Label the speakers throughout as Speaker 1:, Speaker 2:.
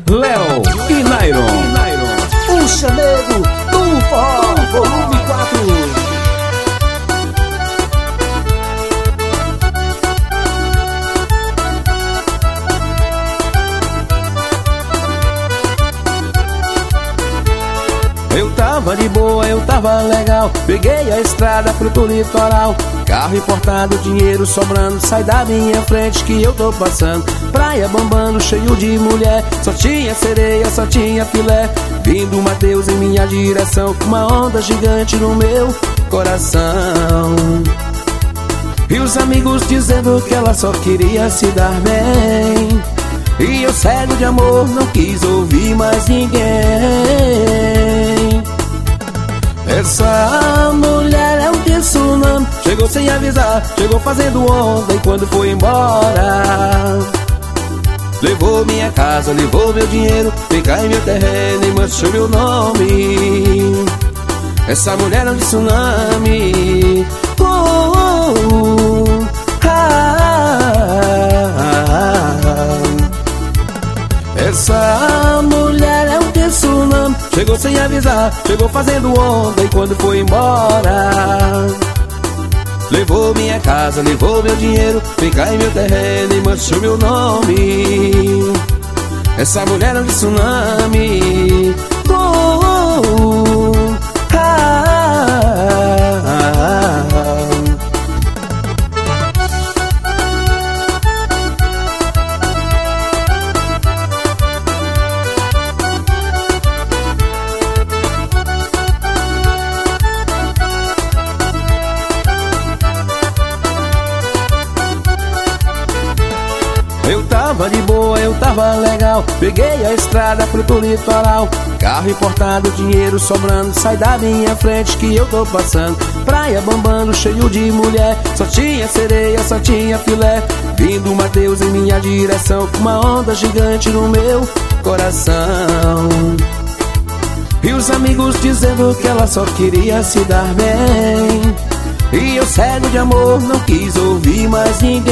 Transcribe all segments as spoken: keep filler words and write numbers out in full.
Speaker 1: Léo e Nairon.
Speaker 2: O chamego do forró, volume quatro.
Speaker 1: Eu tava de boa, eu tava legal. Peguei a estrada pro litoral. Carro importado, dinheiro sobrando. Sai da minha frente que eu tô passando. Praia bombando, cheio de mulher. Só tinha sereia, só tinha filé. Vindo uma deusa em minha direção, com uma onda gigante no meu coração. E os amigos dizendo que ela só queria se dar bem. E eu, cego de amor, não quis ouvir mais ninguém. Essa mulher é um tsunami. Chegou sem avisar, chegou fazendo onda. E quando foi embora, levou minha casa, levou meu dinheiro, fica em meu terreno e manchou meu nome. Essa mulher é um tsunami. Oh, oh, oh. Ah, ah, ah. Essa mulher é um tsunami. Chegou sem avisar, chegou fazendo onda. E quando foi embora, levou minha casa, levou meu dinheiro, fica em meu terreno e manchou meu nome. Essa mulher é um tsunami. Oh, oh, oh. Ah, ah, ah, ah. Eu tava de boa, eu tava legal. Peguei a estrada pro litoral. Carro importado, dinheiro sobrando. Sai da minha frente que eu tô passando. Praia bombando, cheio de mulher. Só tinha sereia, só tinha filé. Vindo uma deusa em minha direção, com uma onda gigante no meu coração. E os amigos dizendo que ela só queria se dar bem. E eu, cego de amor, não quis ouvir mais ninguém.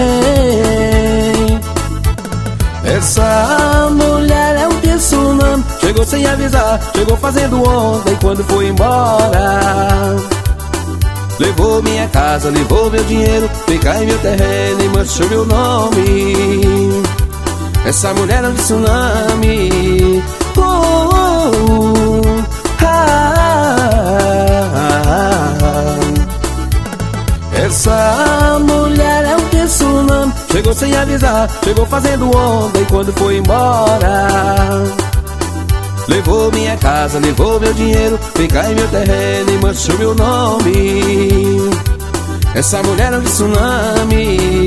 Speaker 1: Essa mulher é um tsunami. Chegou sem avisar, chegou fazendo onda. E quando foi embora, levou minha casa, levou meu dinheiro, fica em meu terreno e manchou meu nome. Essa mulher é um tsunami. Oh, oh, oh. Ah, ah, ah, ah. Essa mulher é um tsunami. Chegou sem avisar, chegou fazendo onda. E quando foi embora, levou minha casa, levou meu dinheiro, fica em meu terreno e manchou meu nome. Essa mulher é um tsunami.